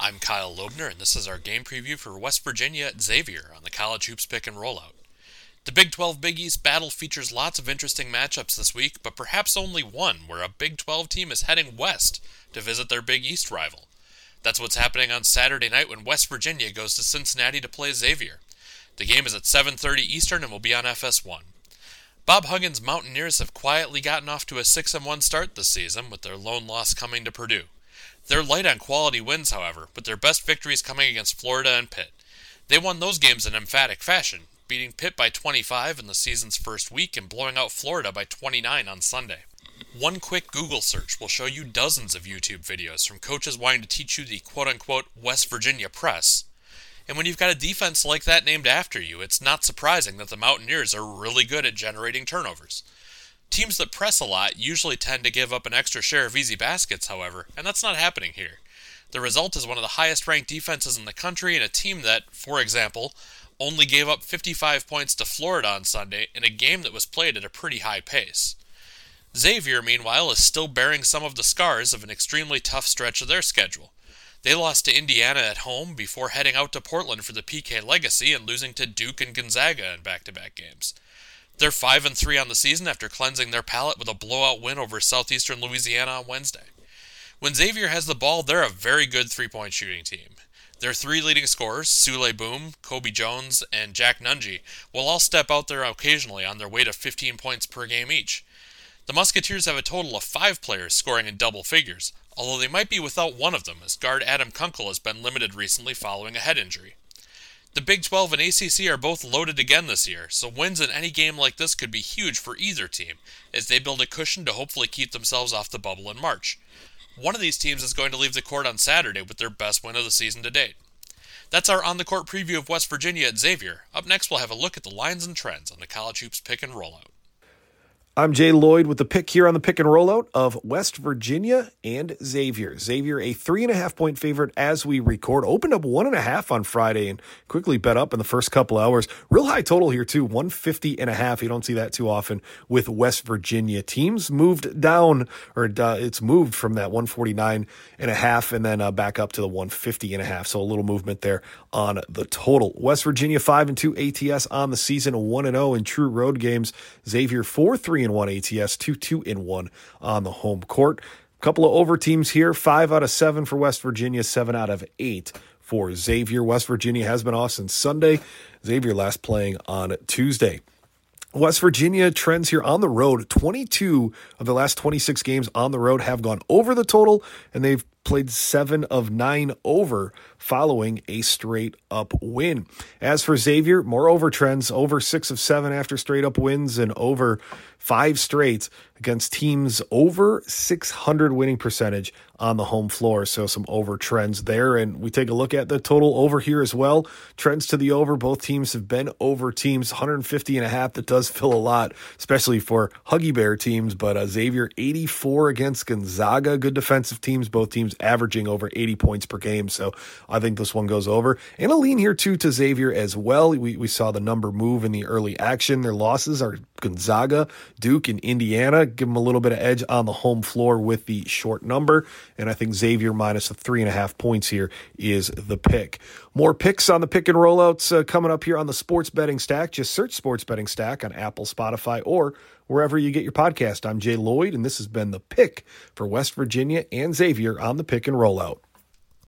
I'm Kyle Loebner, and this is our game preview for West Virginia at Xavier on the College Hoops Pick and Rollout. The Big 12 Big East battle features lots of interesting matchups this week, but perhaps only one where a Big 12 team is heading west to visit their Big East rival. That's what's happening on Saturday night when West Virginia goes to Cincinnati to play Xavier. The game is at 7:30 Eastern and will be on FS1. Bob Huggins' Mountaineers have quietly gotten off to a 6-1 start this season, with their lone loss coming to Purdue. They're light on quality wins, however, with their best victories coming against Florida and Pitt. They won those games in emphatic fashion, beating Pitt by 25 in the season's first week and blowing out Florida by 29 on Sunday. One quick Google search will show you dozens of YouTube videos from coaches wanting to teach you the quote-unquote West Virginia press. And when you've got a defense like that named after you, it's not surprising that the Mountaineers are really good at generating turnovers. Teams that press a lot usually tend to give up an extra share of easy baskets, however, and that's not happening here. The result is one of the highest-ranked defenses in the country and a team that, for example, only gave up 55 points to Florida on Sunday in a game that was played at a pretty high pace. Xavier, meanwhile, is still bearing some of the scars of an extremely tough stretch of their schedule. They lost to Indiana at home before heading out to Portland for the PK Legacy and losing to Duke and Gonzaga in back-to-back games. They're 5-3 on the season after cleansing their palate with a blowout win over Southeastern Louisiana on Wednesday. When Xavier has the ball, they're a very good three-point shooting team. Their three leading scorers, Sule Boom, Kobe Jones, and Jack Nunge, will all step out there occasionally on their way to 15 points per game each. The Musketeers have a total of 5 players scoring in double figures, although they might be without one of them, as guard Adam Kunkel has been limited recently following a head injury. The Big 12 and ACC are both loaded again this year, so wins in any game like this could be huge for either team, as they build a cushion to hopefully keep themselves off the bubble in March. One of these teams is going to leave the court on Saturday with their best win of the season to date. That's our on-the-court preview of West Virginia at Xavier. Up next, we'll have a look at the lines and trends on the College Hoops Pick and Rollout. I'm Jay Lloyd with the pick here on the pick and rollout of West Virginia and Xavier. Xavier, a 3.5-point favorite as we record. Opened up 1.5 on Friday and quickly bet up in the first couple hours. Real high total here too, 150.5. You don't see that too often with West Virginia. Teams moved down, or it's moved from that 149.5 and then back up to the 150.5. So a little movement there on the total. West Virginia 5-2 ATS on the season, 1-0 in true road games. Xavier 4-3-1 ATS, 2-2-1 on the home court. Couple of over teams here, 5 out of 7 for West Virginia, 7 out of 8 for Xavier. West Virginia has been off since Sunday. Xavier last playing on Tuesday. West Virginia trends here on the road. 22 of the last 26 games on the road have gone over the total, and they've played 7 of 9 over following a straight-up win. As for Xavier, more over trends, over 6 of 7 after straight-up wins and over 5 straight against teams over 600 winning percentage on the home floor. So some over trends there. And we take a look at the total over here as well. Trends to the over. Both teams have been over teams. 150.5. That does fill a lot, especially for Huggy Bear teams. But Xavier 84 against Gonzaga. Good defensive teams. Both teams averaging over 80 points per game. So I think this one goes over. And a lean here too to Xavier as well. We saw the number move in the early action. Their losses are Gonzaga, Duke, and Indiana. Give them a little bit of edge on the home floor with the short number. And I think Xavier minus the 3.5 points here is the pick. More picks on the pick and rollouts coming up here on the Sports Betting Stack. Just search Sports Betting Stack on Apple, Spotify, or wherever you get your podcast. I'm Jay Lloyd, and this has been the pick for West Virginia and Xavier on the pick and rollout.